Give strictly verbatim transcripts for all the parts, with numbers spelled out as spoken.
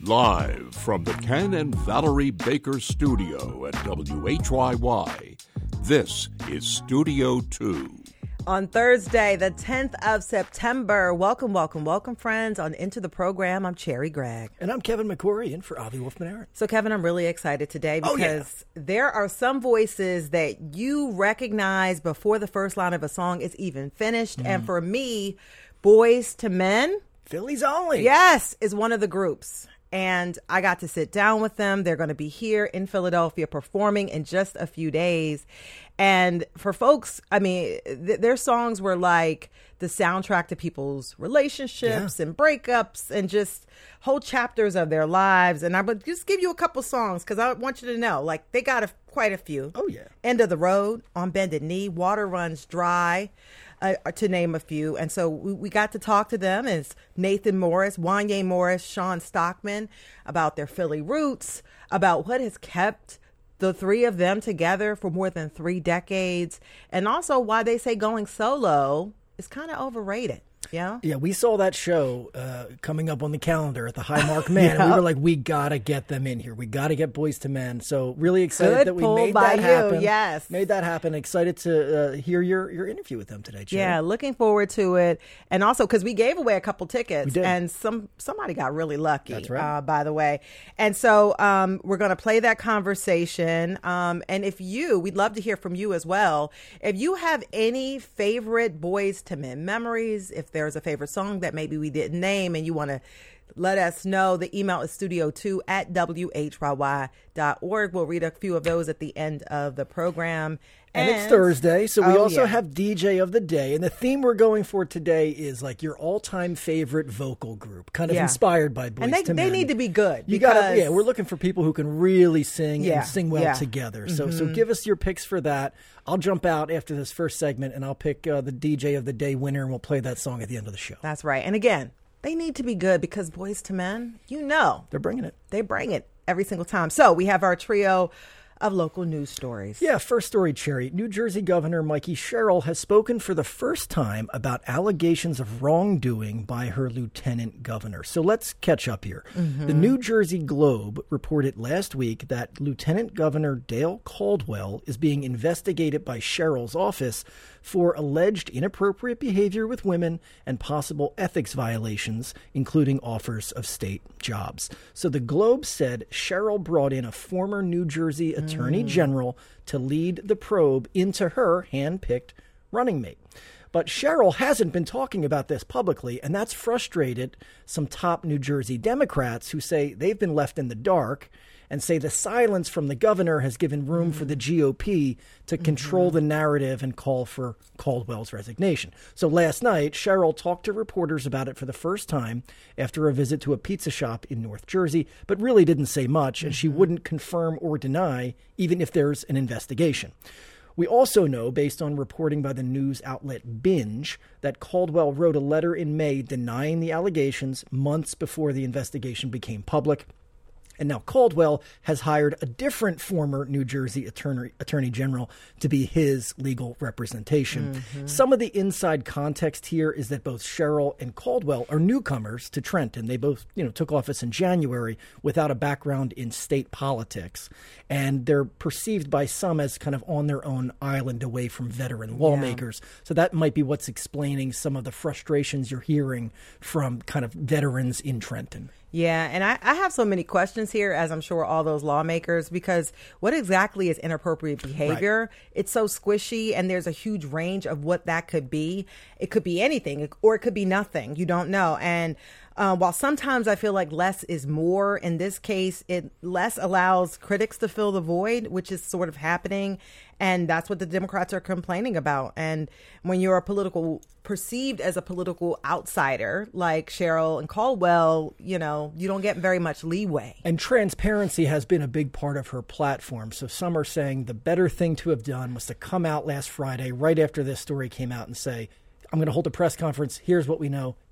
Live from the Ken and Valerie Baker studio at W H Y Y, this is Studio two. On Thursday, the tenth of September, welcome, welcome, welcome, friends, on Into the Program. I'm Cherry Gregg. And I'm Kevin McCory, in for Avi Wolfman-Aaron. So, Kevin, I'm really excited today because oh, yeah. there are some voices that you recognize before the first line of a song is even finished. Mm. And for me, Boys to Men, Phillies Only. Yes, is one of the groups. And I got to sit down with them. They're going to be here in Philadelphia performing in just a few days. And for folks, I mean, th- their songs were like the soundtrack to people's relationships yeah. and breakups and just whole chapters of their lives. And I would just give you a couple songs because I want you to know, like, they got a, quite a few. Oh, yeah. End of the Road, On Bended Knee, Water Runs Dry. Uh, to name a few. And so we, we got to talk to them. It's Nathan Morris, Wanya Morris, Sean Stockman, about their Philly roots, about what has kept the three of them together for more than three decades, and also why they say going solo is kind of overrated. Yeah. Yeah, we saw that show uh, coming up on the calendar at the Highmark Man, yeah. and we were like, we got to get them in here. We got to get Boys to Men. So really excited Good that we pull made by that you. happen. Yes. Made that happen. Excited to uh, hear your, your interview with them today, Cherry. Yeah, looking forward to it. And also, because we gave away a couple tickets, we did. and some somebody got really lucky, That's right. uh, by the way. And so um, we're going to play that conversation. Um, and if you, we'd love to hear from you as well. If you have any favorite Boys to Men memories, if there's a favorite song that maybe we didn't name and you want to let us know, the email is studio two at W H Y Y dot org. We'll read a few of those at the end of the program. And, and it's Thursday, so we oh, also yeah. have D J of the Day. And the theme we're going for today is like your all-time favorite vocal group, kind of yeah. inspired by Boys and they, to they Men. need to be good. You because... gotta, yeah, we're looking for people who can really sing yeah. and sing well yeah. together. So, mm-hmm. so give us your picks for that. I'll jump out after this first segment, and I'll pick uh, the D J of the Day winner, and we'll play that song at the end of the show. That's right. And again, they need to be good because Boys to Men, you know. They're bringing it. They bring it every single time. So we have our trio of local news stories. Yeah, first story, Cherry. New Jersey Governor Mikey Sherrill has spoken for the first time about allegations of wrongdoing by her lieutenant governor. So let's catch up here. Mm-hmm. The New Jersey Globe reported last week that Lieutenant Governor Dale Caldwell is being investigated by Sherrill's office for alleged inappropriate behavior with women and possible ethics violations, including offers of state jobs. So the Globe said Sherrill brought in a former New Jersey Attorney mm. General to lead the probe into her hand-picked running mate. But Sherrill hasn't been talking about this publicly, and that's frustrated some top New Jersey Democrats who say they've been left in the dark and say the silence from the governor has given room mm-hmm. for the G O P to control mm-hmm. the narrative and call for Caldwell's resignation. So last night, Sherrill talked to reporters about it for the first time after a visit to a pizza shop in North Jersey, but really didn't say much, and mm-hmm. she wouldn't confirm or deny even if there's an investigation. We also know, based on reporting by the news outlet Binge, that Caldwell wrote a letter in May denying the allegations months before the investigation became public. And now Caldwell has hired a different former New Jersey attorney, attorney general to be his legal representation. Mm-hmm. Some of the inside context here is that both Sherrill and Caldwell are newcomers to Trenton. They both, you know, took office in January without a background in state politics. And they're perceived by some as kind of on their own island away from veteran lawmakers. Yeah. So that might be what's explaining some of the frustrations you're hearing from kind of veterans in Trenton. Yeah, and I, I have so many questions here, as I'm sure all those lawmakers, because what exactly is inappropriate behavior? Right. It's so squishy, and there's a huge range of what that could be. It could be anything, or it could be nothing. You don't know. And uh, while sometimes I feel like less is more, in this case, it less allows critics to fill the void, which is sort of happening. And that's what the Democrats are complaining about. And when you're a political, perceived as a political outsider like Sherrill and Caldwell, you know, you don't get very much leeway. And transparency has been a big part of her platform. So some are saying the better thing to have done was to come out last Friday, right after this story came out, and say, I'm going to hold a press conference. Here's what we know.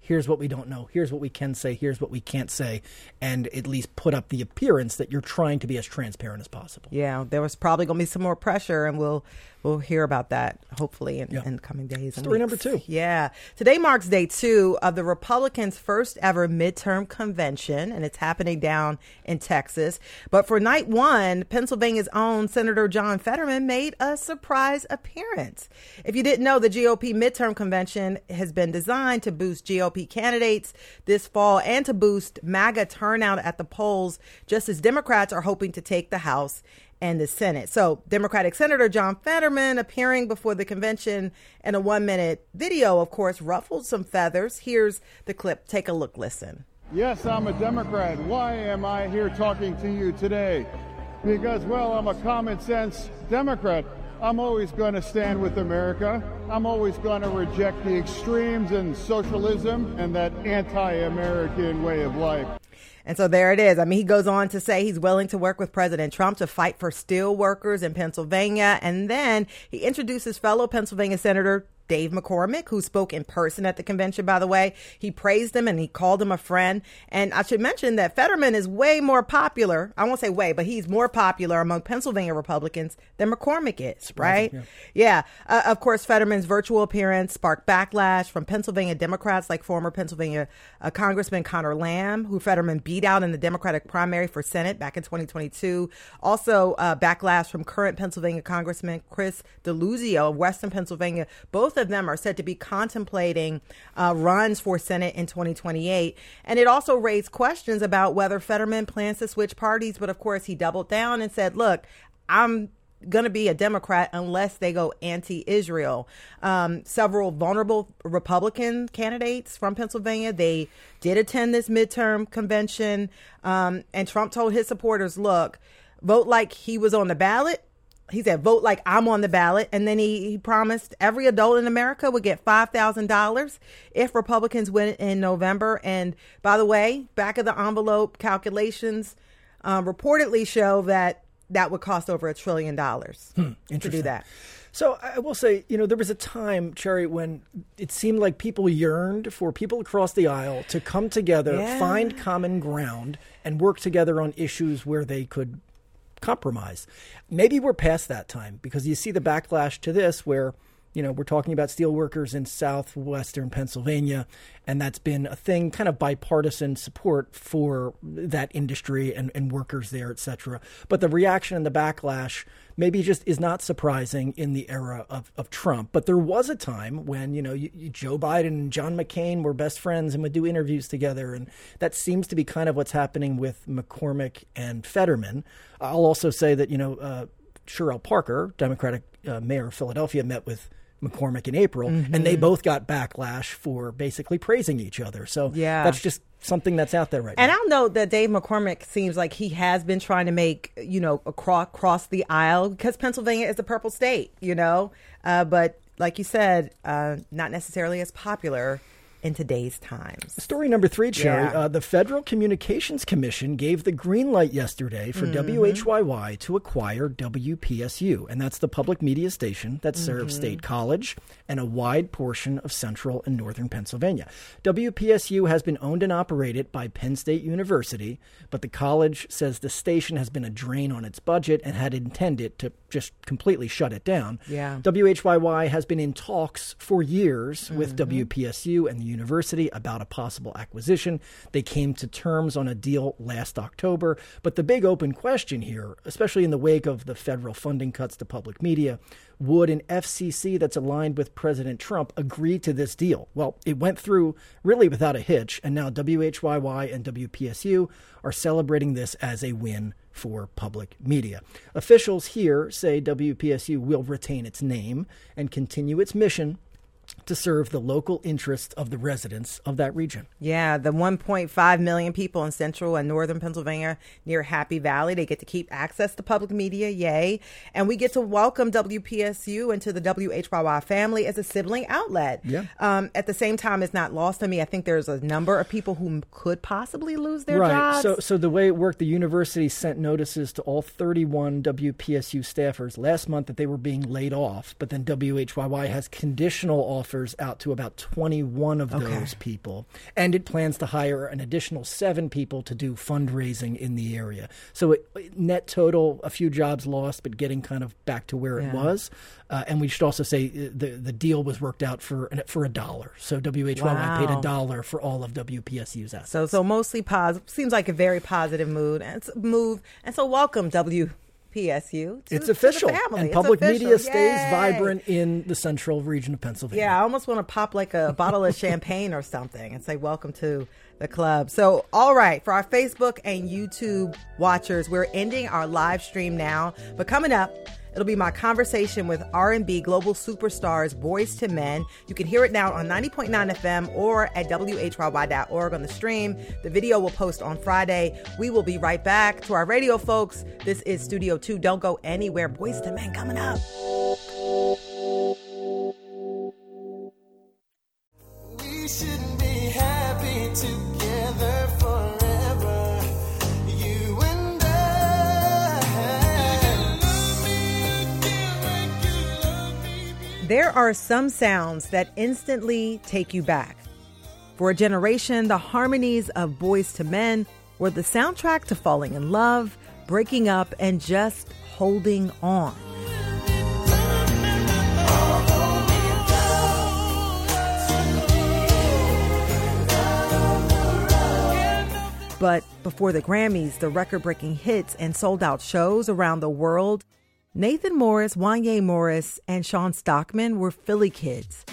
here's what we don't know, here's what we can say, here's what we can't say, and at least put up the appearance that you're trying to be as transparent as possible. Yeah, there was probably going to be some more pressure, and we'll we'll hear about that hopefully in, yeah. in the coming days. Story number two. Yeah. Today marks day two of the Republicans' first ever midterm convention, and it's happening down in Texas. But for night one, Pennsylvania's own Senator John Fetterman made a surprise appearance. If you didn't know, the G O P midterm convention has been designed to boost G O P candidates this fall and to boost MAGA turnout at the polls, just as Democrats are hoping to take the House and the Senate. So Democratic Senator John Fetterman appearing before the convention in a one-minute video, of course, ruffled some feathers. Here's the clip. Take a look. Listen. Yes, I'm a Democrat. Why am I here talking to you today? Because, well, I'm a common sense Democrat. I'm always going to stand with America. I'm always going to reject the extremes and socialism and that anti-American way of life. And so there it is. I mean, he goes on to say he's willing to work with President Trump to fight for steel workers in Pennsylvania. And then he introduces fellow Pennsylvania Senator Dave McCormick, who spoke in person at the convention, by the way. He praised him and he called him a friend. And I should mention that Fetterman is way more popular. I won't say way, but he's more popular among Pennsylvania Republicans than McCormick is, Surprising, right? Yeah. yeah. Uh, of course, Fetterman's virtual appearance sparked backlash from Pennsylvania Democrats like former Pennsylvania uh, Congressman Conor Lamb, who Fetterman beat out in the Democratic primary for Senate back in twenty twenty-two. Also, uh, backlash from current Pennsylvania Congressman Chris DeLuzio of Western Pennsylvania. Both of them are said to be contemplating uh, runs for Senate in twenty twenty-eight. And it also raised questions about whether Fetterman plans to switch parties. But of course, he doubled down and said, look, I'm going to be a Democrat unless they go anti-Israel. Um, several vulnerable Republican candidates from Pennsylvania, they did attend this midterm convention. Um, and Trump told his supporters, look, vote like he was on the ballot. He said, vote like I'm on the ballot. And then he, he promised every adult in America would get five thousand dollars if Republicans win in November. And by the way, back of the envelope calculations um, reportedly show that that would cost over a trillion dollars hmm, to do that. So I will say, you know, there was a time, Cherry, when it seemed like people yearned for people across the aisle to come together, yeah. find common ground, and work together on issues where they could compromise. Maybe we're past that time, because you see the backlash to this where, you know, we're talking about steel workers in southwestern Pennsylvania, and that's been a thing, kind of bipartisan support for that industry and, and workers there, et cetera. But the reaction and the backlash maybe just is not surprising in the era of, of Trump. But there was a time when, you know, you, you, Joe Biden and John McCain were best friends and would do interviews together. And that seems to be kind of what's happening with McCormick and Fetterman. I'll also say that, you know, uh, Sherrell Parker, Democratic uh, mayor of Philadelphia, met with McCormick in April, mm-hmm. and they both got backlash for basically praising each other. So yeah. that's just something that's out there right and now. And I'll note that Dave McCormick seems like he has been trying to make, you know, across, across the aisle, because Pennsylvania is a purple state, you know, uh, but like you said, uh, not necessarily as popular in today's times. Story number three, Cherry. Yeah. Uh, the Federal Communications Commission gave the green light yesterday for mm-hmm. W H Y Y to acquire W P S U, and that's the public media station that serves mm-hmm. State College and a wide portion of central and northern Pennsylvania. W P S U has been owned and operated by Penn State University, but the college says the station has been a drain on its budget and had intended to just completely shut it down. Yeah. W H Y Y has been in talks for years mm-hmm. with W P S U and the university about a possible acquisition. They came to terms on a deal last October. But the big open question here, especially in the wake of the federal funding cuts to public media, would an F C C that's aligned with President Trump agree to this deal? Well, it went through really without a hitch, and now W H Y Y and W P S U are celebrating this as a win for public media. Officials here say W P S U will retain its name and continue its mission to serve the local interests of the residents of that region. Yeah, the one point five million people in central and northern Pennsylvania near Happy Valley, they get to keep access to public media, yay. And we get to welcome W P S U into the W H Y Y family as a sibling outlet. Yeah. Um, at the same time, it's not lost on me. I think there's a number of people who could possibly lose their right. jobs. So, so the way it worked, the university sent notices to all thirty-one W P S U staffers last month that they were being laid off, but then W H Y Y has conditional offers offers out to about twenty-one of Okay. those people. And it plans to hire an additional seven people to do fundraising in the area. So it, net total, a few jobs lost, but getting kind of back to where Yeah. it was. Uh, and we should also say uh, the the deal was worked out for for a dollar. So W H Y Y paid Wow. a dollar for all of W P S U's assets. So so mostly positive. Seems like a very positive mood and it's a move. And so welcome W P S U. To, It's to official, the family. and It's public official. media stays Yay. vibrant in the central region of Pennsylvania. Yeah, I almost want to pop like a bottle of champagne or something and say welcome to the club. So, all right, for our Facebook and YouTube watchers, we're ending our live stream now. But coming up, it'll be my conversation with R and B global superstars Boyz two Men. You can hear it now on ninety point nine F M or at W H Y Y dot org on the stream. The video will post on Friday. We will be right back. To our radio folks, this is Studio two. Don't go anywhere. Boyz two Men coming up. We should be happy together forever. You and I. There are some sounds that instantly take you back. For a generation, the harmonies of Boyz two Men were the soundtrack to falling in love, breaking up, and just holding on. But before the Grammys, the record-breaking hits and sold-out shows around the world, Nathan Morris, Wanya Morris, and Sean Stockman were Philly kids.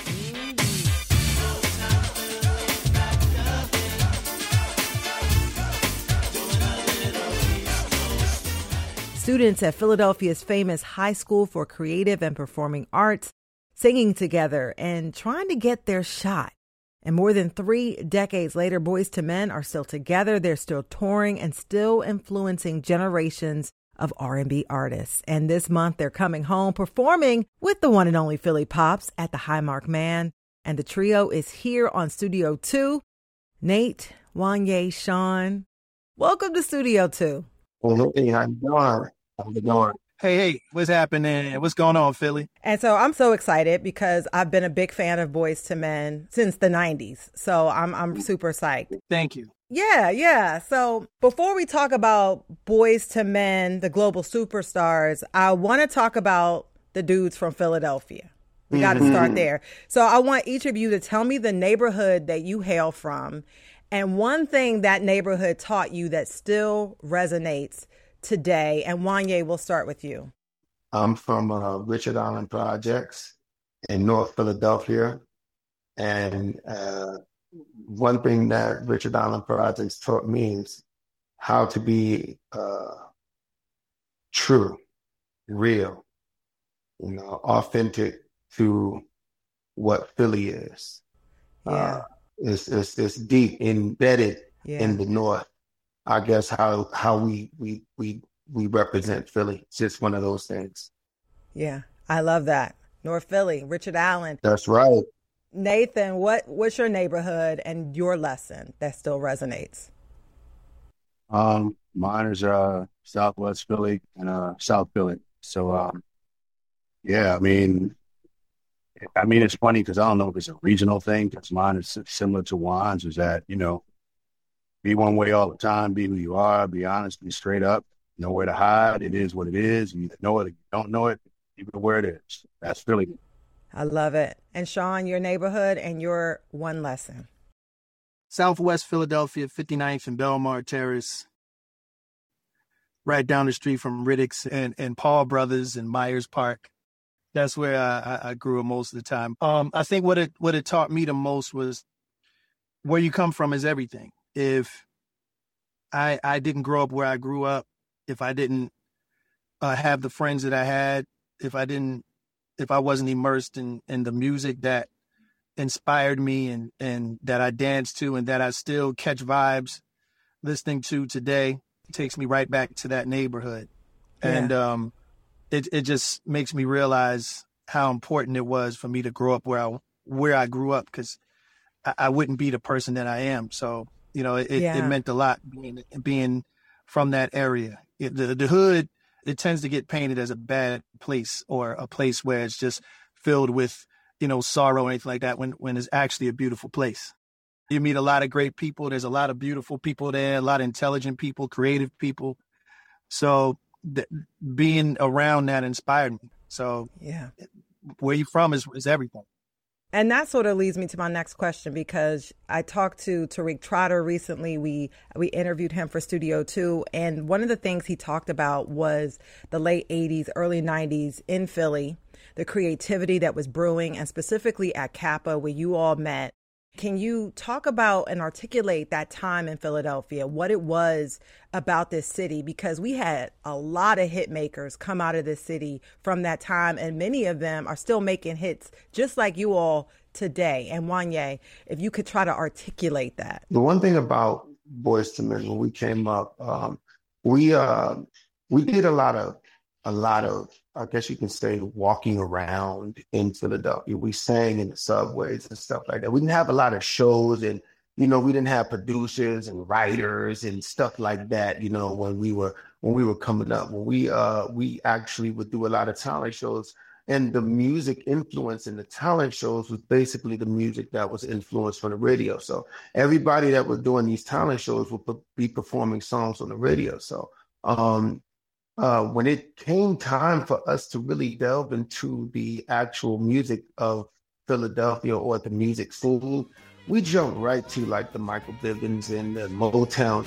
Students at Philadelphia's famous High School for Creative and Performing Arts, singing together and trying to get their shot. And more than three decades later, Boyz two Men are still together. They're still touring and still influencing generations of R and B artists. And this month, they're coming home performing with the one and only Philly Pops at the Highmark Man. And the trio is here on Studio two. Nate, Wanya, Sean, welcome to Studio two. Well, hey, how you doing? How you doing? Hey, hey, what's happening? What's going on, Philly? And so I'm so excited because I've been a big fan of Boyz two Men since the nineties. So I'm I'm super psyched. Thank you. Yeah, yeah. So before we talk about Boyz two Men, the global superstars, I want to talk about the dudes from Philadelphia. We got to start there. So I want each of you to tell me the neighborhood that you hail from and one thing that neighborhood taught you that still resonates today. And Wanya, we'll start with you. I'm from uh, Richard Allen Projects in North Philadelphia. And uh, one thing that Richard Allen Projects taught me is how to be uh, true, real, you know, authentic to what Philly is. Yeah. Uh, it's, it's, it's deep embedded Yeah. in the North. I guess how how we we we we represent Philly. It's just one of those things. Yeah. I love that. North Philly, Richard Allen. That's right. Nathan, what what's your neighborhood and your lesson that still resonates? Um, mine is uh Southwest Philly and uh South Philly. So um, yeah, I mean, I mean it's funny because I don't know if it's a regional thing because mine is similar to Juan's. Is that you know, be one way all the time, be who you are, be honest, be straight up, know where to hide. It is what it is. You either know it or you don't know it. Keep it where it is. That's Philly. I love it. And Sean, your neighborhood and your one lesson. Southwest Philadelphia, fifty-ninth and Belmar Terrace, right down the street from Riddick's and, and Paul Brothers and Myers Park. That's where I, I, I grew up most of the time. Um, I think what it what it taught me the most was where you come from is everything. If I I didn't grow up where I grew up, if I didn't uh, have the friends that I had, if I didn't, if I wasn't immersed in, in the music that inspired me and, and that I danced to and that I still catch vibes listening to today, it takes me right back to that neighborhood. Yeah. And um, it it just makes me realize how important it was for me to grow up where I where I grew up, because I, I wouldn't be the person that I am. So, you know, it, Yeah. it meant a lot being being from that area. It, the the hood, it tends to get painted as a bad place or a place where it's just filled with you know, sorrow or anything like that when, when it's actually a beautiful place. You meet a lot of great people. There's a lot of beautiful people there, a lot of intelligent people, creative people. So th- being around that inspired me. So yeah, where you from is, is everything. And that sort of leads me to my next question, because I talked to Tariq Trotter recently. We we interviewed him for Studio Two, and one of the things he talked about was the late eighties, early nineties in Philly, the creativity that was brewing, and specifically at Kappa, where you all met. Can you talk about and articulate that time in Philadelphia, what it was about this city? Because we had a lot of hit makers come out of this city from that time, and many of them are still making hits just like you all today. And Wanya, if you could try to articulate that. The one thing about Boyz two Men, when we came up, um, we uh, we did a lot of a lot of, I guess you can say, walking around in Philadelphia. We sang in the subways and stuff like that. We didn't have a lot of shows, and, you know, we didn't have producers and writers and stuff like that, you know, when we were when we were coming up. When we uh we actually would do a lot of talent shows, and the music influence in the talent shows was basically the music that was influenced from the radio. So everybody that was doing these talent shows would be performing songs on the radio. So um Uh, when it came time for us to really delve into the actual music of Philadelphia or the music scene, we jumped right to like the Michael Bivins and the Motown.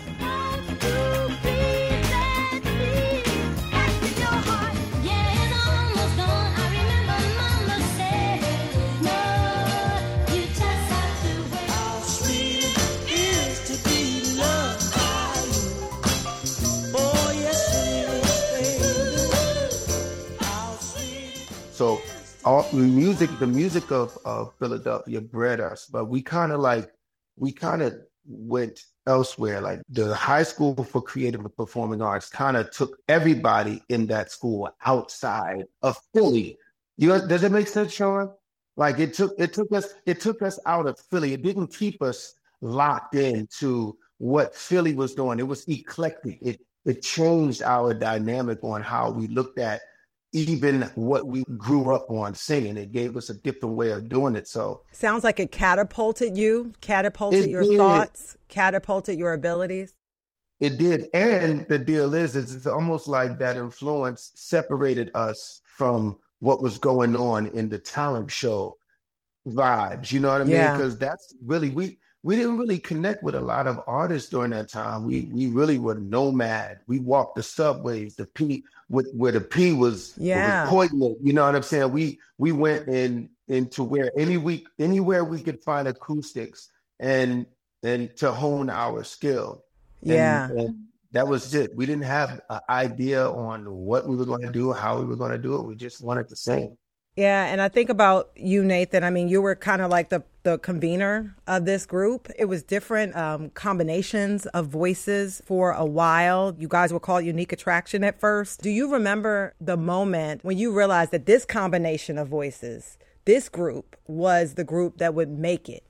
So all the music, the music of, of Philadelphia bred us, but we kind of like, we kind of went elsewhere. Like the High School for Creative and Performing Arts kind of took everybody in that school outside of Philly. You know, does it make sense, Sean? Like it took, it took us, it took us out of Philly. It didn't keep us locked into what Philly was doing. It was eclectic. It, it changed our dynamic on how we looked at even what we grew up on singing. It gave us a different way of doing it. So sounds like it catapulted you, catapulted it your did. thoughts, catapulted your abilities. It did. And the deal is, is it's almost like that influence separated us from what was going on in the talent show vibes. You know what I mean? Yeah. Because that's really, we, we didn't really connect with a lot of artists during that time. We we really were nomad. We walked the subways, the P with where the P was, Yeah. was poignant. You know what I'm saying? We we went in into where any week anywhere we could find acoustics and and to hone our skill. And, Yeah. and that was it. We didn't have an idea on what we were going to do, how we were going to do it. We just wanted to sing. Yeah, and I think about you, Nathan. I mean, you were kind of like the, the convener of this group. It was different um, combinations of voices for a while. You guys were called Unique Attraction at first. Do you remember the moment when you realized that this combination of voices, this group, was the group that would make it?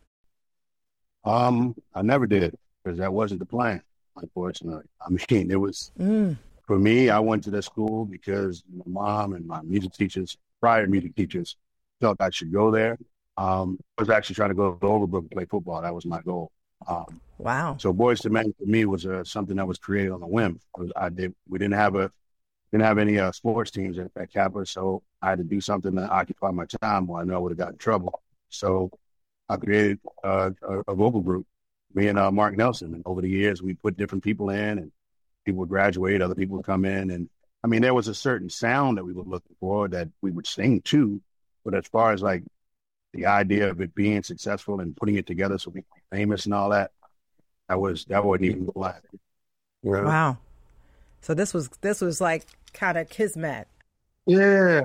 Um, I never did, because that wasn't the plan, unfortunately. I mean, it was, Mm. for me, I went to the school because my mom and my music teachers, prior music teachers, felt I should go there. Um, I was actually trying to go to Overbrook and play football. That was my goal. Um, Wow. so Boyz two Men for me was uh, something that was created on a whim. I did. We didn't have a didn't have any uh, sports teams at, at Kappa, so I had to do something to occupy my time, or I know I would have got in trouble. So I created uh, a, a vocal group, me and uh, Mark Nelson. And over the years, we put different people in, and people would graduate, other people would come in, and I mean, there was a certain sound that we were looking for that we would sing to, but as far as like the idea of it being successful and putting it together so we could be famous and all that, that was that wasn't even black. Yeah. Wow. So this was this was like kind of kismet. Yeah.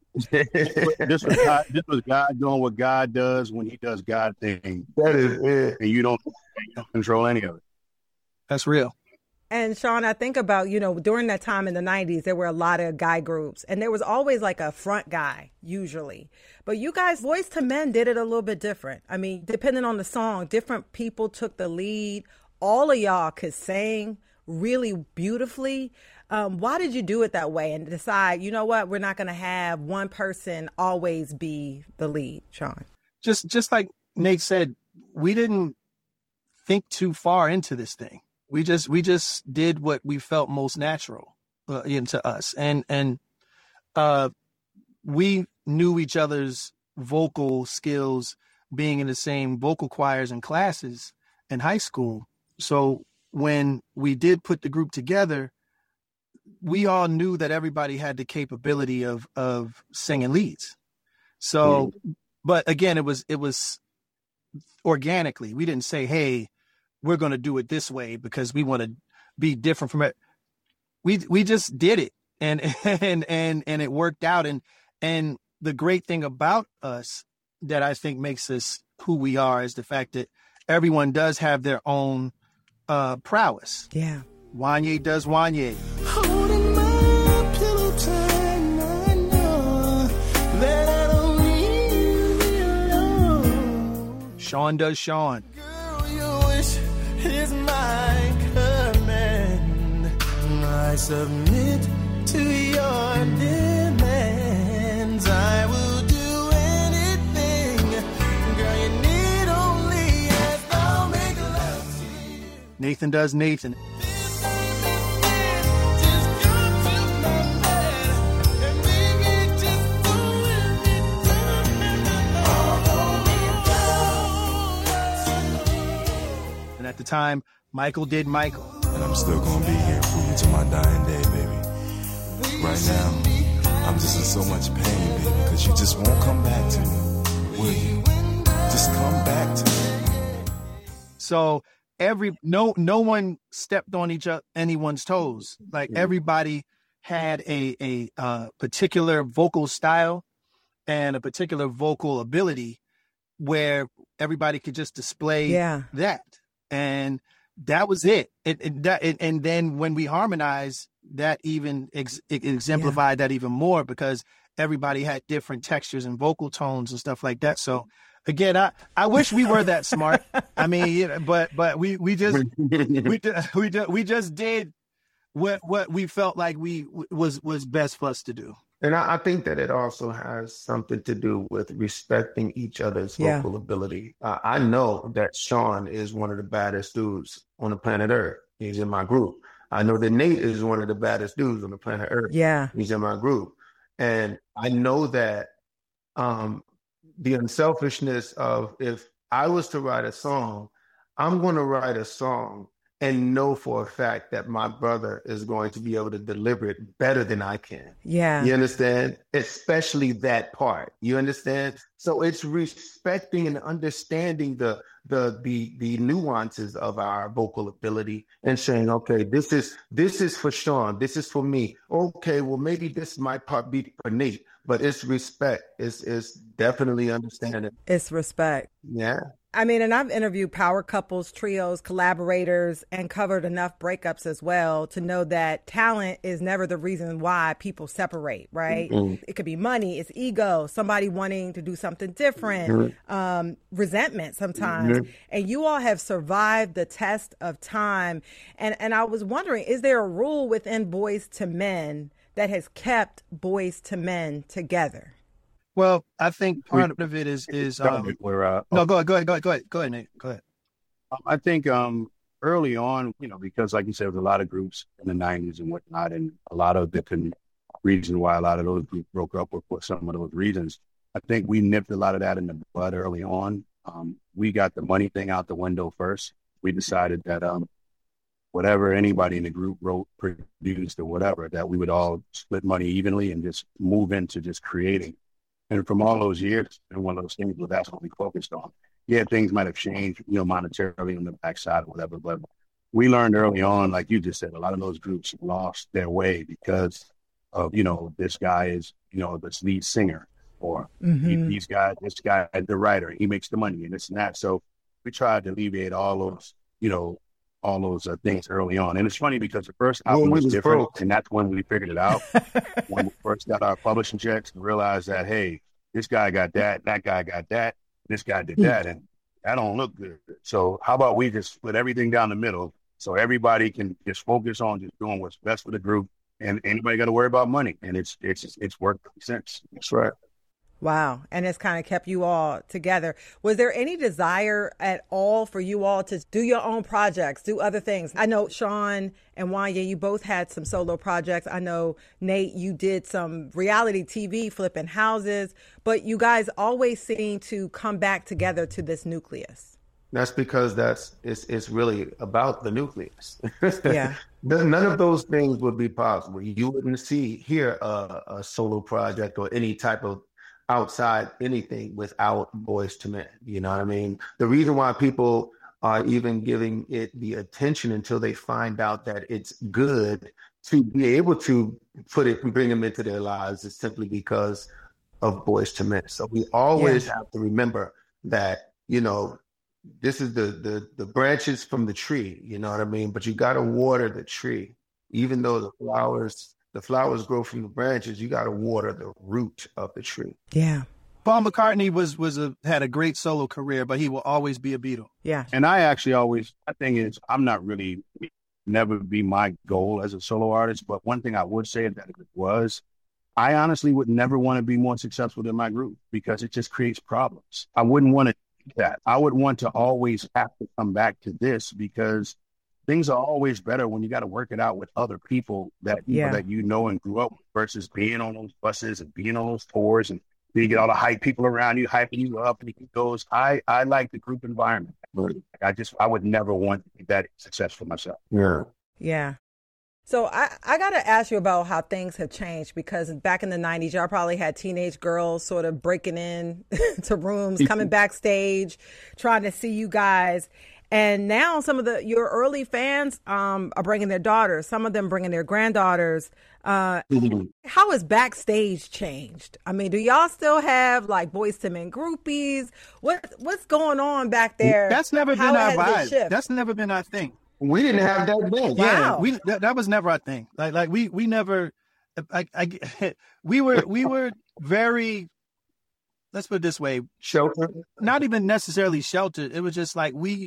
this was God, this was God doing what God does when He does God things, That is it. and you don't, you don't control any of it. That's real. And Sean, I think about, you know, during that time in the nineties, there were a lot of guy groups, and there was always like a front guy, usually. But you guys, Boyz two Men, did it a little bit different. I mean, depending on the song, different people took the lead. All of y'all could sing really beautifully. Um, why did you do it that way and decide, you know what, we're not going to have one person always be the lead, Sean? Just, just like Nate said, we didn't think too far into this thing. We just, we just did what we felt most natural uh, into us. And, and, uh, we knew each other's vocal skills being in the same vocal choirs and classes in high school. So when we did put the group together, we all knew that everybody had the capability of, of singing leads. So, mm. but again, it was, it was organically. We didn't say, hey, we're going to do it this way because we want to be different from it. We, we just did it and, and, and, and it worked out. And, and the great thing about us that I think makes us who we are is the fact that everyone does have their own uh, prowess. Yeah. Wanye does Wanye. Holding my pillow tight, I know that I don't leave you alone. Sean does Sean. Girl, your wish is my command. I submit to your demands. I will do anything. Girl, you need only ask. I'll make love to you. Nathan does Nathan. And at the time, Michael did Michael. And I'm still gonna be here for you to my dying day, baby. Right now, I'm just in so much pain, baby, because you just won't come back to me, will you? Just come back to me. So every no no one stepped on each other, anyone's toes. Like everybody had a a uh, particular vocal style and a particular vocal ability where everybody could just display yeah. that. And that was it. It, it, that, it and then when we harmonized, that even ex, it exemplified yeah. that even more because everybody had different textures and vocal tones and stuff like that. So again, I, I wish we were that smart. I mean, you know, but but we we just we we we just did what what we felt like we was was best for us to do. And I, I think that it also has something to do with respecting each other's Yeah. vocal ability. Uh, I know that Sean is one of the baddest dudes on the planet Earth. He's in my group. I know that Nate is one of the baddest dudes on the planet Earth. Yeah. He's in my group. And I know that um, the unselfishness of if I was to write a song, I'm going to write a song and know for a fact that my brother is going to be able to deliver it better than I can. Yeah. You understand? Especially that part. You understand? So it's respecting and understanding the the the the nuances of our vocal ability and saying, okay, this is this is for Sean, this is for me. Okay, well maybe this might part be for Nate, but it's respect. It's it's definitely understanding. It's respect. Yeah. I mean, and I've interviewed power couples, trios, collaborators, and covered enough breakups as well to know that talent is never the reason why people separate, right? Mm-hmm. It could be money, it's ego, somebody wanting to do something different, mm-hmm. um, resentment sometimes. Mm-hmm. And you all have survived the test of time. And, and I was wondering, is there a rule within Boyz two Men that has kept Boyz two Men together? Well, I think part of it is is um, we're uh, no go ahead go ahead go ahead go ahead go ahead Nate go ahead. Um, I think um, early on, you know, because like you said, there was a lot of groups in the nineties and whatnot, and a lot of the con- reason why a lot of those groups broke up were for some of those reasons. I think we nipped a lot of that in the bud early on. Um, we got the money thing out the window first. We decided that um, whatever anybody in the group wrote, produced, or whatever, that we would all split money evenly and just move into just creating. And from all those years, and one of those things was that's what we focused on. Yeah, things might have changed, you know, monetarily on the backside or whatever, but we learned early on, like you just said, a lot of those groups lost their way because of, you know, this guy is, you know, this lead singer, or mm-hmm. he, these guys, this guy, the writer, he makes the money and this and that. So we tried to alleviate all those, you know, all those uh, things early on. And it's funny because the first album was, was different, broke. And that's when we figured it out. When we first got our publishing checks and realized that, hey, this guy got that, that guy got that, this guy did that, and that don't look good. So how about we just split everything down the middle so everybody can just focus on just doing what's best for the group and anybody got to worry about money. And it's it's it's worked since. That's right. Wow. And it's kind of kept you all together. Was there any desire at all for you all to do your own projects, do other things? I know Sean and Wanya, you both had some solo projects. I know, Nate, you did some reality T V, flipping houses, but you guys always seem to come back together to this nucleus. That's because that's it's it's really about the nucleus. Yeah. None of those things would be possible. You wouldn't see here a, a solo project or any type of outside anything without Boyz two Men. You know what I mean? The reason why people are even giving it the attention until they find out that it's good to be able to put it and bring them into their lives is simply because of Boyz two Men. So we always yeah. have to remember that, you know, this is the, the the branches from the tree, you know what I mean? But you got to water the tree. Even though the flowers the flowers grow from the branches, you got to water the root of the tree. Yeah. Paul McCartney was was a had a great solo career, but he will always be a Beatle. Yeah. And I actually always, my thing is, I'm not really, never be my goal as a solo artist. But one thing I would say that if it was, I honestly would never want to be more successful than my group because it just creates problems. I wouldn't want to do that. I would want to always have to come back to this because things are always better when you got to work it out with other people that you Yeah. know, that you know and grew up with versus being on those buses and being on those tours and you get all the hype people around you, hyping you up, and he goes, I, I like the group environment. But I just, I would never want to be that successful myself. Yeah. Yeah. So I, I got to ask you about how things have changed because back in the nineties, y'all probably had teenage girls sort of breaking in to rooms, coming backstage, trying to see you guys. And now some of the your early fans um, are bringing their daughters, some of them bringing their granddaughters. Uh, Mhm. How has backstage changed? I mean, do y'all still have like Boyz two Men groupies? What What's going on back there? That's never How been our has it vibe. shifted? That's never been our thing. We didn't have that then. Yeah, Wow. we that, that was never our thing. Like like we we never, I, I we were we were very, let's put it this way, Shelter. not even necessarily sheltered. It was just like we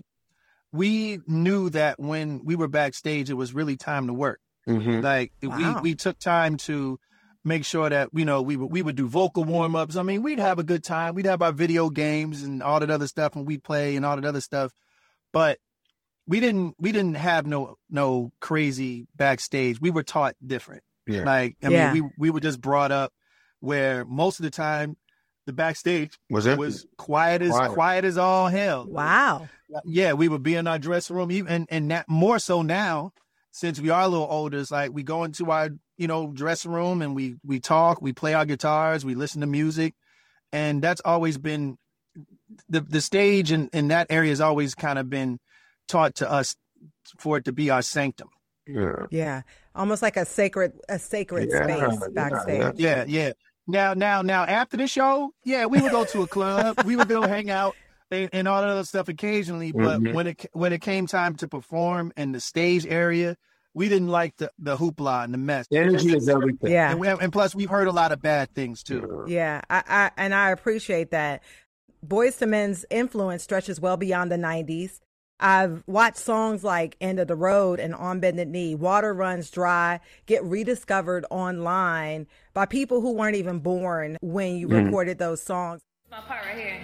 we knew that when we were backstage, it was really time to work. Mm-hmm. Like Wow. we we took time to make sure that you know we would we would do vocal warm ups. I mean, we'd have a good time. We'd have our video games and all that other stuff, and we'd play and all that other stuff. But we didn't we didn't have no no crazy backstage. We were taught different. Yeah. Like I Yeah. mean, we we were just brought up where most of the time the backstage Was it? was quiet as Quiet. quiet as all hell. Wow. Yeah, we would be in our dressing room, even and and that, more so now, since we are a little older. It's like we go into our you know dressing room and we we talk, we play our guitars, we listen to music, and that's always been the the stage in in that area has always kind of been taught to us for it to be our sanctum. Yeah. Yeah. Almost like a sacred a sacred Yeah, space yeah, backstage. Yeah, yeah. Now, now, now, after the show, yeah, we would go to a club, we would go hang out and, and all that other stuff occasionally. But Mhm. when it when it came time to perform in the stage area, we didn't like the, the hoopla and the mess. Energy is everything. Yeah. And, we, and plus, we've heard a lot of bad things too. Yeah, I, I and I appreciate that. Boyz two Men's influence stretches well beyond the nineties. I've watched songs like End of the Road and On Bended Knee, Water Runs Dry, get rediscovered online by people who weren't even born when you Mm. recorded those songs. My part right here.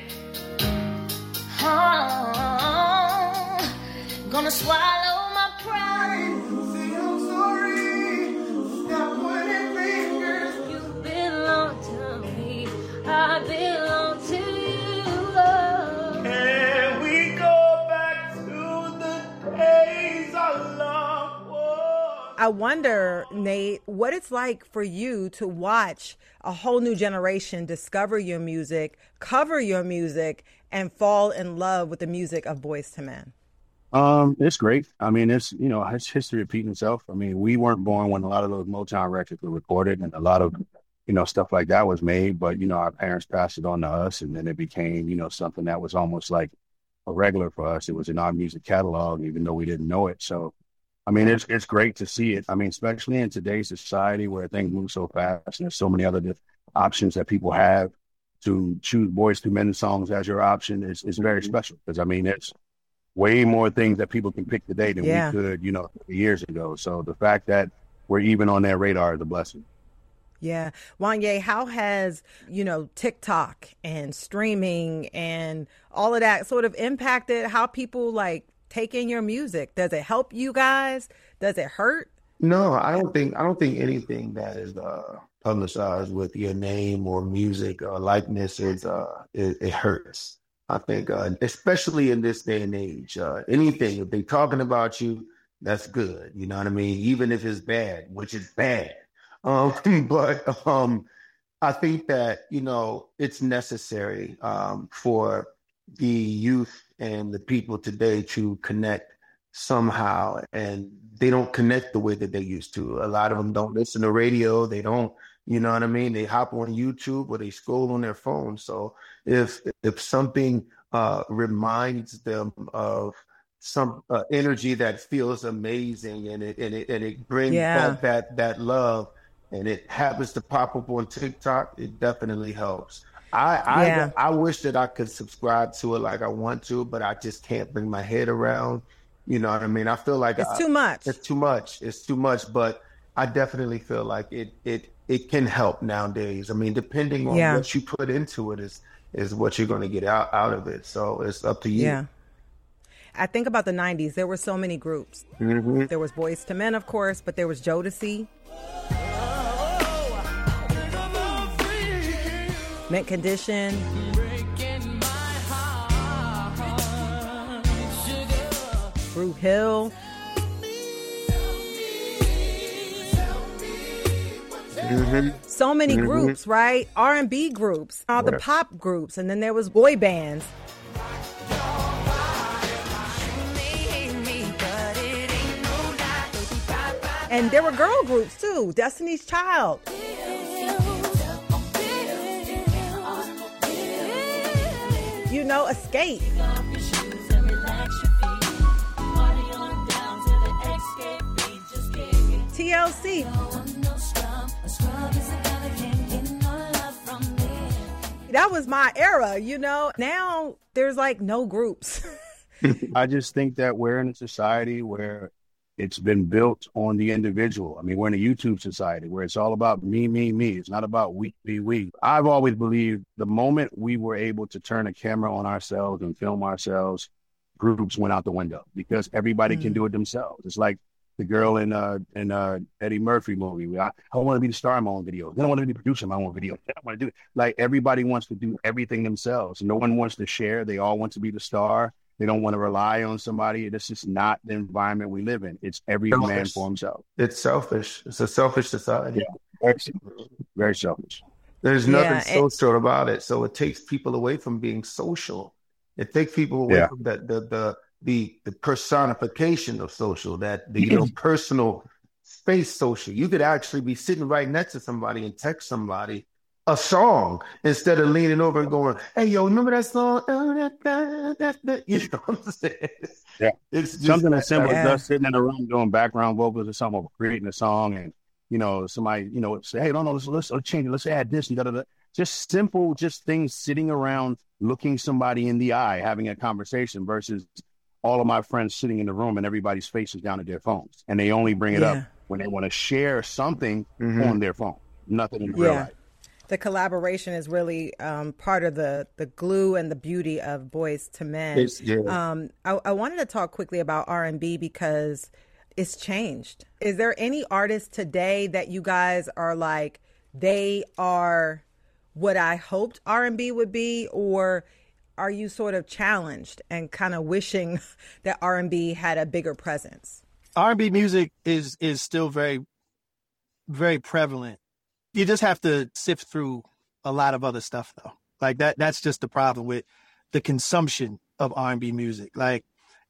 Oh, gonna swallow my pride. Say I'm sorry. Stop pointing fingers. You belong to me. I belong to you. Can we go back to the days I love? I wonder, Nate, what it's like for you to watch a whole new generation discover your music, cover your music, and fall in love with the music of Boyz two Men. Um, it's great. I mean, it's, you know, it's history repeating itself. I mean, we weren't born when a lot of those Motown records were recorded and a lot of, you know, stuff like that was made, but, you know, our parents passed it on to us and then it became, you know, something that was almost like a regular for us. It was in our music catalog, even though we didn't know it. So, I mean, it's it's great to see it. I mean, especially in today's society where things move so fast and there's so many other diff- options that people have, to choose Boyz two Men songs as your option is, is very special. Because, I mean, it's way more things that people can pick today than Yeah. we could, you know, years ago. So the fact that we're even on their radar is a blessing. Yeah. Wanye, how has, you know, TikTok and streaming and all of that sort of impacted how people like take in your music? Does it help you guys? Does it hurt? No, I don't think I don't think anything that is uh, publicized with your name or music or likeness is uh, it, it hurts. I think, uh, especially in this day and age, uh, anything if they're talking about you, that's good. You know what I mean? Even if it's bad, which is bad. Um, but um, I think that, you know, it's necessary um, for the youth and the people today to connect somehow, and they don't connect the way that they used to. A lot of them don't listen to radio. They don't, you know what I mean? They hop on YouTube or they scroll on their phone. So if if something uh, reminds them of some uh, energy that feels amazing and it and it and it brings Yeah. back that that love, and it happens to pop up on TikTok, it definitely helps. I I, Yeah. I wish that I could subscribe to it like I want to, but I just can't bring my head around. You know what I mean? I feel like It's I- too much. It's too much. It's too much. But I definitely feel like it it it can help nowadays. I mean, depending on Yeah. what you put into it is is what you're going to get out out of it. So it's up to you. Yeah. I think about the nineties. There were so many groups. Mhm. There was Boyz two Men, of course, but there was Jodeci, Mint Condition, Drew Hill. Mhm. So many Mhm. groups, right? R and B groups, all the Yeah. pop groups, and then there was boy bands. And there were girl groups too, Destiny's Child. You know, Escape. T L C. That was my era, you know. Now there's like no groups. I just think that we're in a society where it's been built on the individual. I mean, we're in a YouTube society where it's all about me, me, me. It's not about we, we, we. I've always believed the moment we were able to turn a camera on ourselves and film ourselves, groups went out the window because everybody can do it themselves. It's like the girl in uh in uh Eddie Murphy movie. I, I want to be the star in my own video. Then I want to be the producer of my own video. Then I want to do it. Like everybody wants to do everything themselves. No one wants to share. They all want to be the star. They don't want to rely on somebody. This is not the environment we live in. It's every man Selfish. for himself. It's selfish. It's a selfish society. Yeah, very, very selfish. There's nothing Yeah, it- social about it. So it takes people away from being social. It takes people away Yeah. from the the the the, the personification of social, that the you know personal space social. You could actually be sitting right next to somebody and text somebody a song instead of leaning over and going, "Hey, yo, remember that song?" Oh, that, that, that, that. You know what I'm saying? Yeah. It's just Something that- as simple Yeah. as us sitting in a room doing background vocals or something, or creating a song, and you know, somebody, you know, say, "Hey, no, no, let's let's, let's change it. Let's add this." And da, da, da. Just simple, just things sitting around, looking somebody in the eye, having a conversation, versus all of my friends sitting in the room and everybody's face is down at their phones, and they only bring it Yeah. up when they want to share something Mhm. on their phone, nothing in real Yeah. life. The collaboration is really um, part of the the glue and the beauty of Boyz two Men. It's- yeah. Um, I, I wanted to talk quickly about R and B because it's changed. Is there any artist today that you guys are like, they are what I hoped R and B would be, or are you sort of challenged and kind of wishing that R and B had a bigger presence? R and B music is is still very, very prevalent. You just have to sift through a lot of other stuff, though. Like that, that's just the problem with the consumption of R and B music. Like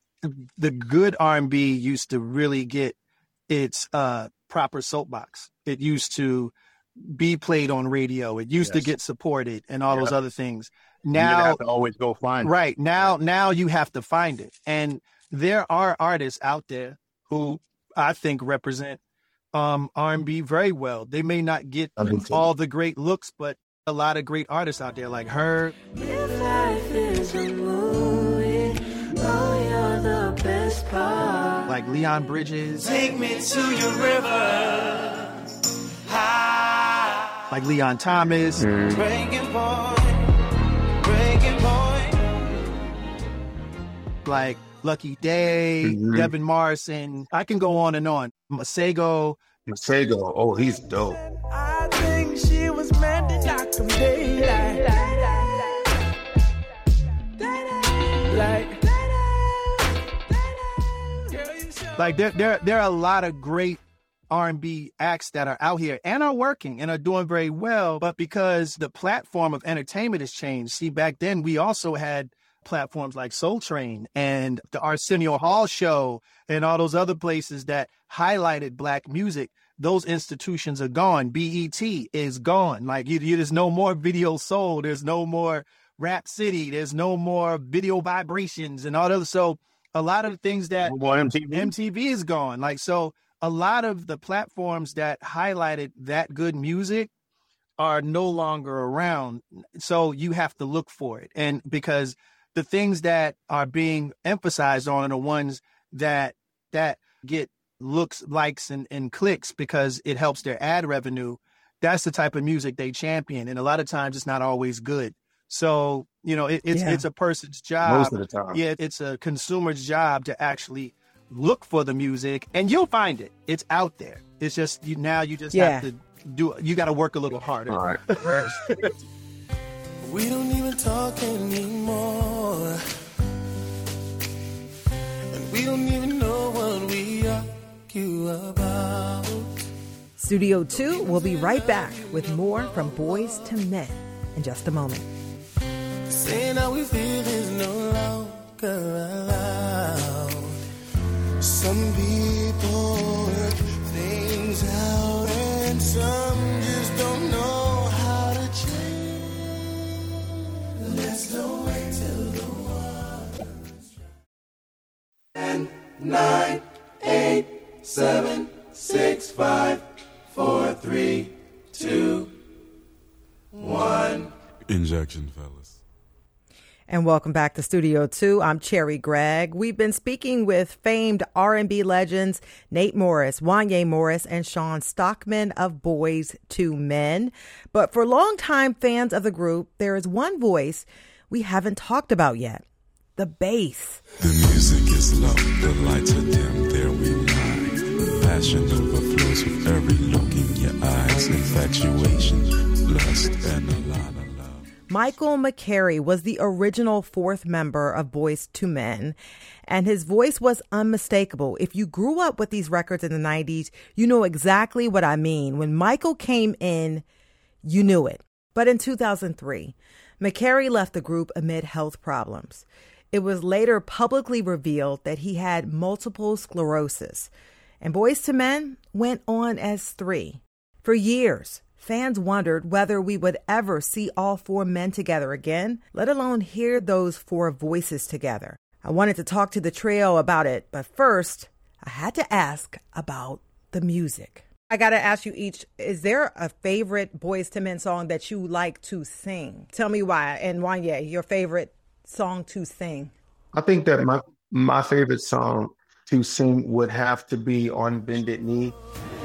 the good R and B used to really get its uh, proper soapbox. It used to be played on radio. It used Yes. to get supported and all Yep. those other things. You didn't Now, have to always go find it. right now, now you have to find it. And there are artists out there who I think represent um, R and B very well. They may not get I think so. all the great looks, but a lot of great artists out there like her. If life is a movie, oh, you're the best part. like Leon Bridges. Take me to your river. High. Like Leon Thomas. Mm. Breaking point. Breaking point. Like Lucky Day, mm-hmm. Devin Morrison. I can go on and on. Masego. Masego. Oh, he's dope. I think she was meant to knock him daylight. Like, like there, there, there are a lot of great R and B acts that are out here and are working and are doing very well. But because the platform of entertainment has changed, see, back then we also had platforms like Soul Train and the Arsenio Hall Show and all those other places that highlighted Black music. Those institutions are gone. B E T is gone. Like you, you, there's no more Video Soul. There's no more Rap City. There's no more Video Vibrations and all that. So a lot of things that well, M T V. M T V is gone. Like, so a lot of the platforms that highlighted that good music are no longer around. So you have to look for it. And because the things that are being emphasized on are the ones that, that get looks, likes, and, and clicks because it helps their ad revenue. That's the type of music they champion. And a lot of times it's not always good. So, you know, it, it's Yeah. it's a person's job. Most of the time. Yeah, it's a consumer's job to actually look for the music, and you'll find it. It's out there. It's just you now. You just Yeah. have to do. You got to work a little harder. All right. we don't even talk anymore. And we don't even know what we argue about. Studio two will be right back with more from Boys to Men in just a moment. Saying how we feel is no longer allowed. Some people work things out and some just don't know how to change. Let's don't wait till the water's dry. Ten, nine, eight, seven, six, five, four, three, two, one. Injection, fellas. And welcome back to Studio two. I'm Cherry Gregg. We've been speaking with famed R and B legends Nate Morris, Wanya Morris, and Sean Stockman of Boys to Men. But for longtime fans of the group, there is one voice we haven't talked about yet, the bass. The music is low, the lights are dim, there we lie. Passion overflows with every look in your eyes. Infatuation, lust, and a lot of love. Michael McCary was the original fourth member of Boys to Men, and his voice was unmistakable. If you grew up with these records in the nineties, you know exactly what I mean. When Michael came in, you knew it. But in two thousand three, McCary left the group amid health problems. It was later publicly revealed that he had multiple sclerosis, and Boys to Men went on as three. For years, fans wondered whether we would ever see all four men together again, let alone hear those four voices together. I wanted to talk to the trio about it, but first, I had to ask about the music. I got to ask you each, is there a favorite Boys to Men song that you like to sing? Tell me why. And Wanya, your favorite song to sing? I think that my my favorite song to sing would have to be On Bended Knee.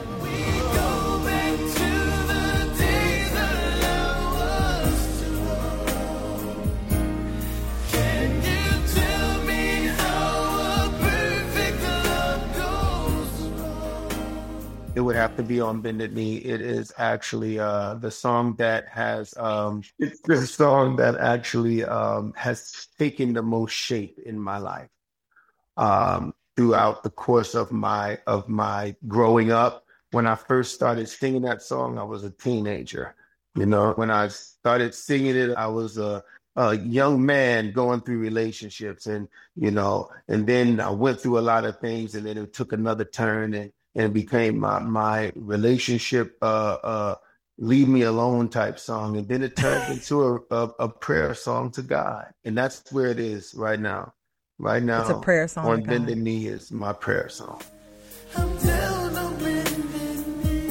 It would have to be On Bended Knee. It is actually uh, the song that has, um, it's the song that actually um, has taken the most shape in my life. Um, throughout the course of my of my growing up, when I first started singing that song, I was a teenager. You know, when I started singing it, I was a, a young man going through relationships, and you know, and then I went through a lot of things, and then it took another turn, and. And it became my, my relationship, uh, uh, leave me alone type song. And then it turned into a, a, a prayer song to God. And that's where it is right now. Right now, It's a prayer song On to God. Bended Knee is my prayer song. I'm down on bended knee.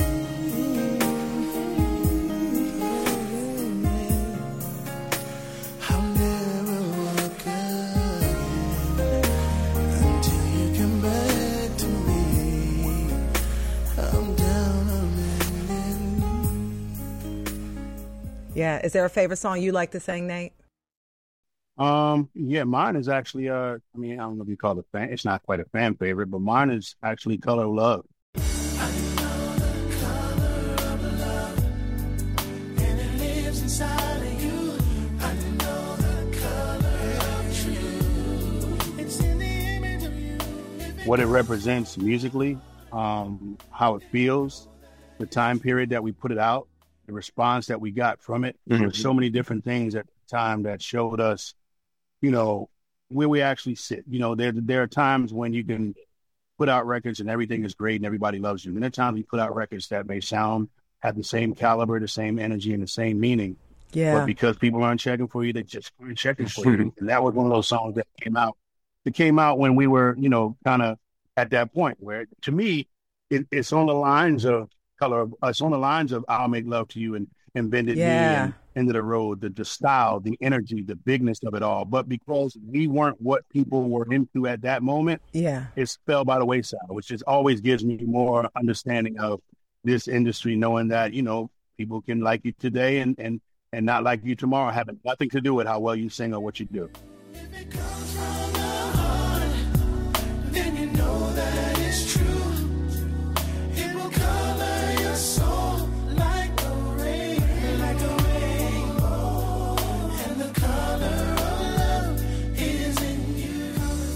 I'll never walk again until you come back Yeah. Is there a favorite song you like to sing, Nate? Um, yeah, mine is actually, uh, I mean, I don't know if you call it fan. It's not quite a fan favorite, but mine is actually Color of Love. What it represents musically, um, how it feels, the time period that we put it out, the response that we got from it. Mm-hmm. There's so many different things at the time that showed us, you know, where we actually sit. You know, there there are times when you can put out records and everything is great and everybody loves you. And there are times you put out records that may sound, have the same caliber, the same energy, and the same meaning. Yeah. But because people aren't checking for you, they just aren't checking for you. And that was one of those songs that came out. It came out when we were, you know, kind of at that point where, to me, it, it's on the lines of Color. Of, it's on the lines of I'll Make Love to You and, and Bended Yeah. Knee and End of the Road, the, the style, the energy, the bigness of it all. But because we weren't what people were into at that moment, Yeah. it fell by the wayside, which just always gives me more understanding of this industry, knowing that, you know, people can like you today and, and, and not like you tomorrow, having nothing to do with how well you sing or what you do. Then you know that it's true. It will color your soul like a rain, like a rainbow. And the color of love is in you.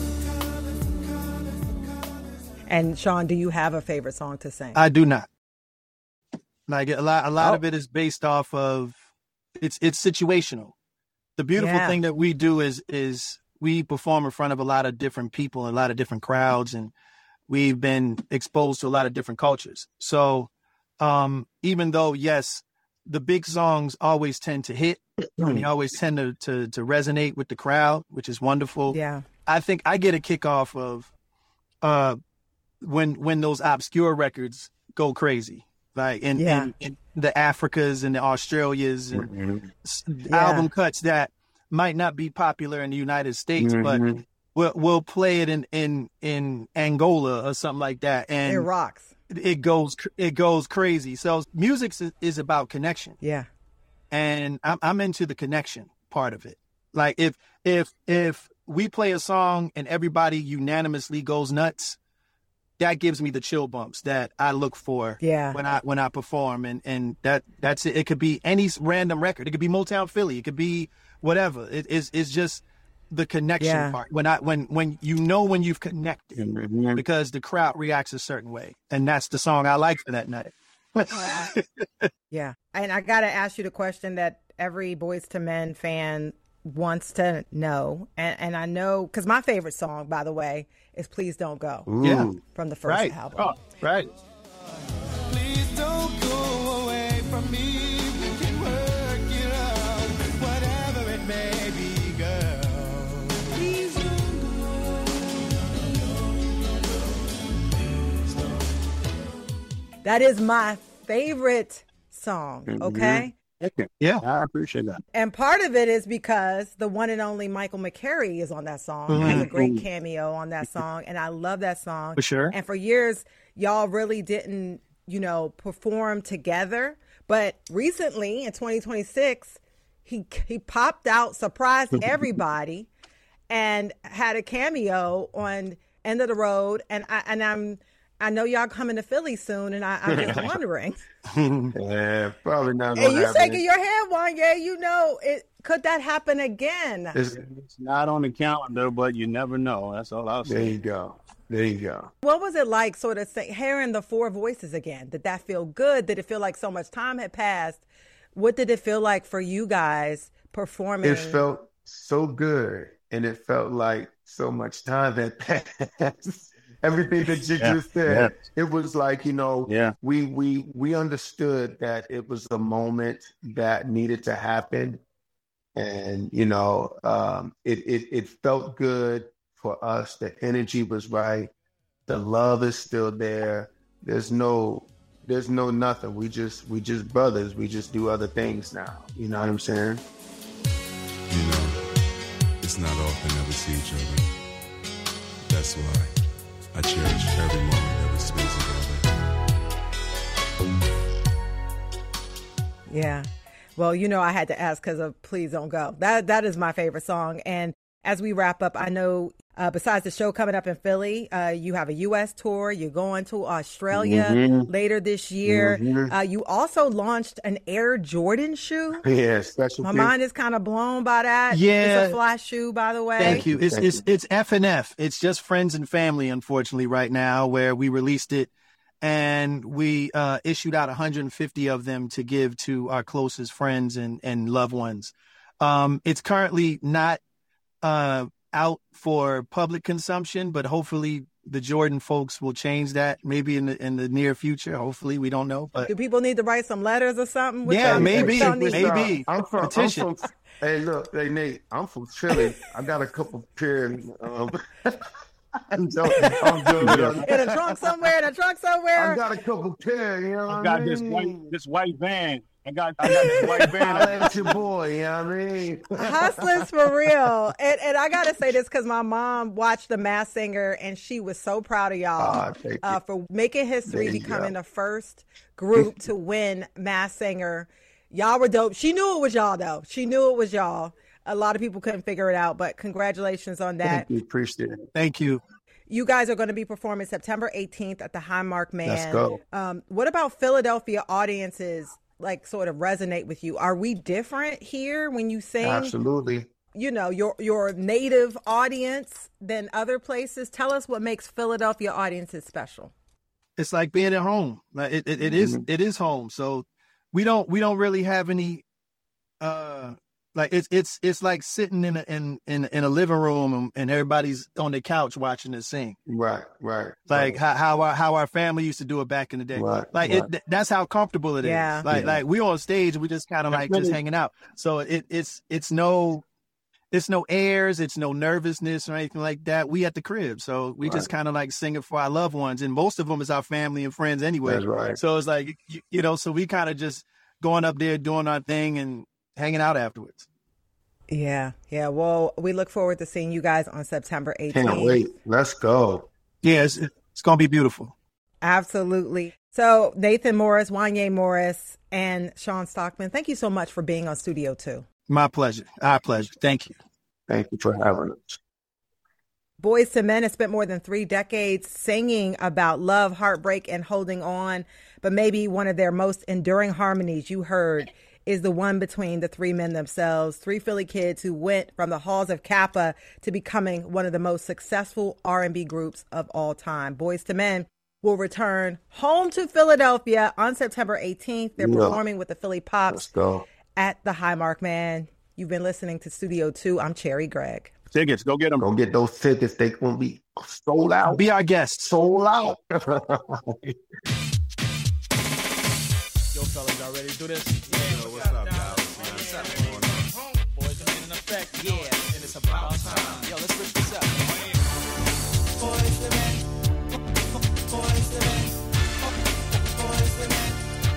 And Sean, do you have a favorite song to sing? I do not. Like a lot, a lot Oh. of it is based off of it's it's situational. The beautiful Yeah. thing that we do is is we perform in front of a lot of different people, a lot of different crowds, and we've been exposed to a lot of different cultures. So um, even though, yes, the big songs always tend to hit, and they always tend to, to to resonate with the crowd, which is wonderful. Yeah. I think I get a kick off of uh, when when those obscure records go crazy, like in, Yeah. in, in the Africas and the Australias and Mm-hmm. s- Yeah. album cuts that might not be popular in the United States, but Mhm. we'll we'll play it in in in Angola or something like that, and It rocks. it goes cr- it goes crazy. So music is, is about connection, Yeah. and I'm I'm into the connection part of it. Like if if if we play a song and everybody unanimously goes nuts, that gives me the chill bumps that I look for Yeah. when I when I perform, and and that that's it. It could be any s- random record. It could be Motown Philly. It could be whatever. It is it's just the connection Yeah. part. When I when when you know when you've connected, Mhm. because the crowd reacts a certain way, and that's the song I like for that night. Yeah. And I got to ask you the question that every Boyz two Men fan wants to know. And, and I know, because my favorite song, by the way, is Please Don't Go Yeah. from the first Right. album. Oh, right. Please don't go away from me. We can work it out, whatever it may be, girl. Please That is my favorite song, okay? Okay. Yeah. I appreciate that. And part of it is because the one and only Michael McCary is on that song. He has a great cameo on that song, and I love that song. For sure. And for years, y'all really didn't, you know, perform together. But recently, in twenty twenty-six, he he popped out, surprised everybody, and had a cameo on End of the Road. And I and I'm I know y'all coming to Philly soon, and I, I'm just wondering. Yeah, probably not. And gonna you happen. shaking your head, Wanye, you know, it could that happen again? It's- It's not on the calendar, but you never know. That's all I'll there say. you go. There you go. What was it like, sort of say, hearing the four voices again? Did that feel good? Did it feel like so much time had passed? What did it feel like for you guys performing? It felt so good, and it felt like so much time had passed. Everything that you Yeah, just said, yeah. it was like, you know, Yeah. we we we understood that it was the moment that needed to happen, and you know, um, it it it felt good for us. The energy was right. The love is still there. There's no there's no nothing. We just we just brothers. We just do other things now. You know what I'm saying? You know, it's not often that we see each other. That's why I cherish every moment that we spend together. Yeah. Well, you know, I had to ask because of Please Don't Go. That That is my favorite song. And as we wrap up, I know uh, besides the show coming up in Philly, uh, you have a U S tour. You're going to Australia Mhm. later this year. Mhm. Uh, you also launched an Air Jordan shoe. Yeah, special. My gift. mind is kind of blown by that. Yeah. It's a flash shoe, by the way. Thank you. It's Thank it's it's F and F. It's just friends and family, unfortunately, right now, where we released it and we uh, issued out one hundred fifty of them to give to our closest friends and, and loved ones. Um, it's currently not uh, out for public consumption, but hopefully the Jordan folks will change that maybe in the in the near future. Hopefully, we don't know, but Do people need to write some letters or something? What Yeah, y'all- maybe, what y'all need? maybe. I'm from, I'm Petition. from. Hey, look, hey Nate, I'm from Philly. I got a couple pair. Um, I'm joking. I'm joking. In a trunk somewhere, in a trunk I somewhere. got a couple pair. You know what I I got mean? this white this white van. I got I got this white van. Holla at your boy. You know what I mean? Hustlers for real. And, and I got to say this because my mom watched The Masked Singer and she was so proud of y'all Ah, thank you. uh, for making history, There you becoming go. the first group to win Masked Singer. Y'all were dope. She knew it was y'all, though. She knew it was y'all. A lot of people couldn't figure it out, but congratulations on that. Thank you. Appreciate it. thank you. You guys are going to be performing September eighteenth at the Highmark Man. Let's go. Um, what about Philadelphia audiences, like, sort of resonate with you? Are we different here when you sing? Absolutely. You know, your your native audience than other places? Tell us what makes Philadelphia audiences special. It's like being at home. Like it, it, it is it is home. So we don't we don't really have any uh like it's it's it's like sitting in a in in, in a living room and, and everybody's on the couch watching us sing. Right. Right. Like right. how how our how our family used to do it back in the day. Right, Like right. it th- that's how comfortable it is. Yeah. Like Yeah. like we on stage, we just kind of like just really- hanging out. So it it's it's no it's no airs, it's no nervousness or anything like that. We at the crib, so we just Right. kind of like sing it for our loved ones, and most of them is our family and friends anyway. That's right. So it's like you, you know, so we kind of just going up there doing our thing and hanging out afterwards. Yeah, yeah. Well, we look forward to seeing you guys on September eighteenth. Can't wait. Let's go. Yeah, it's, it's gonna be beautiful. Absolutely. So Nathan Morris, Wanye Morris, and Sean Stockman, thank you so much for being on Studio Two. My pleasure. Our pleasure. Thank you. Thank you for having us. Boyz two Men has spent more than three decades singing about love, heartbreak, and holding on. But maybe one of their most enduring harmonies you heard is the one between the three men themselves, three Philly kids who went from the halls of Kappa to becoming one of the most successful R and B groups of all time. Boyz two Men will return home to Philadelphia on September eighteenth. They're Yeah. performing with the Philly Let's Pops go. at the Highmark Man. You've been listening to Studio Two. I'm Cherry Gregg. Tickets, go get them. Go get those tickets. They gonna be sold out. Be our guest. Sold out. Yo, fellas, y'all ready to do this? Yeah, what's up, y'all? What's up? Boyz two Men in effect, yeah, and it's about time. Yo, let's switch this up. Boyz two Men, Boyz two Men, Boyz two Men,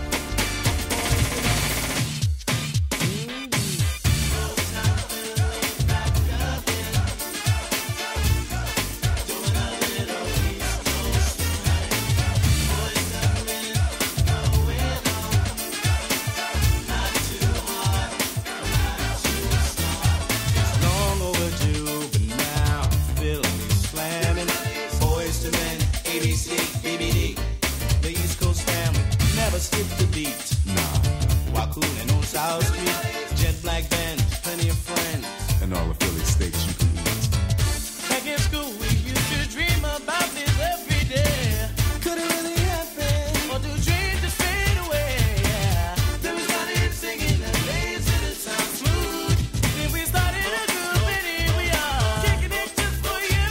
long overdue, but now feeling me slamming. Boyz two Men, A B C, B B D. The East Coast family never skip the beat. Nah, while cooling on South Street, jet black band, plenty of friends. And all the Philly steaks you can eat. Back in school, we used to dream about this every day. Could it really happen? Or do dreams just fade away? Yeah. Then we started singing the days to the sound smooth. Then we started a group and here we are, kicking it just for you.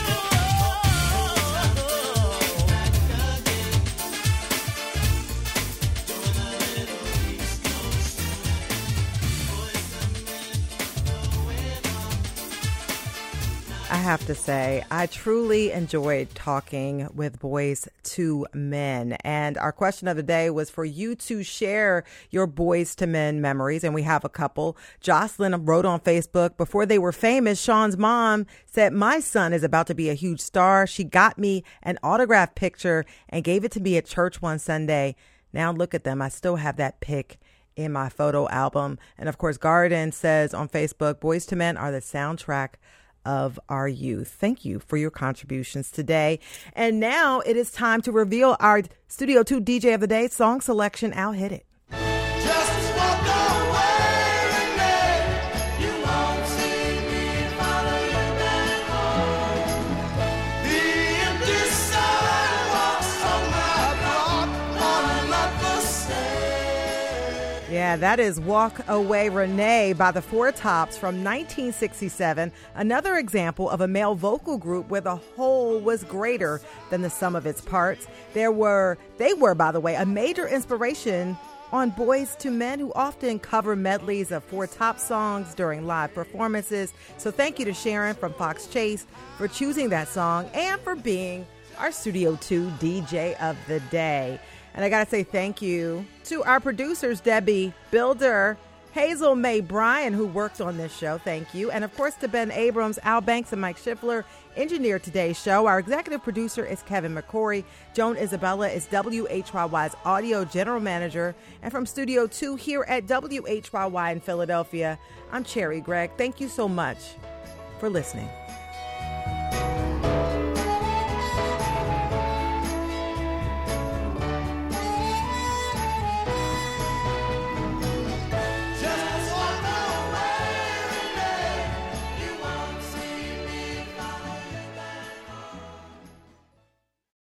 I have to say, I truly enjoyed talking with Boyz two Men. And our question of the day was for you to share your Boyz two Men memories. And we have a couple. Jocelyn wrote on Facebook, before they were famous, Sean's mom said, my son is about to be a huge star. She got me an autograph picture and gave it to me at church one Sunday. Now look at them. I still have that pic in my photo album. And of course, Garden says on Facebook, Boyz two Men are the soundtrack of our youth. Thank you for your contributions today. And now it is time to reveal our Studio two D J of the Day song selection. I'll hit it. Just walk away, Renee. You won't see me follow you back home. The empty sidewalks on my block are not the same. Yeah, that is Walk Away Renee by the Four Tops from nineteen sixty-seven. Another example of a male vocal group where the whole was greater than the sum of its parts. There were, they were, by the way, a major inspiration on Boyz two Men, who often cover medleys of Four Top songs during live performances. So thank you to Sharon from Fox Chase for choosing that song and for being our Studio two D J of the Day. And I got to say thank you to our producers, Debbie Builder, Hazel May Bryan, who worked on this show. Thank you. And of course to Ben Abrams, Al Banks, and Mike Schiffler, engineered today's show. Our executive producer is Kevin McCory. Joan Isabella is W H Y Y's audio general manager. And from Studio two here at W H Y Y in Philadelphia, I'm Cherry Gregg. Thank you so much for listening.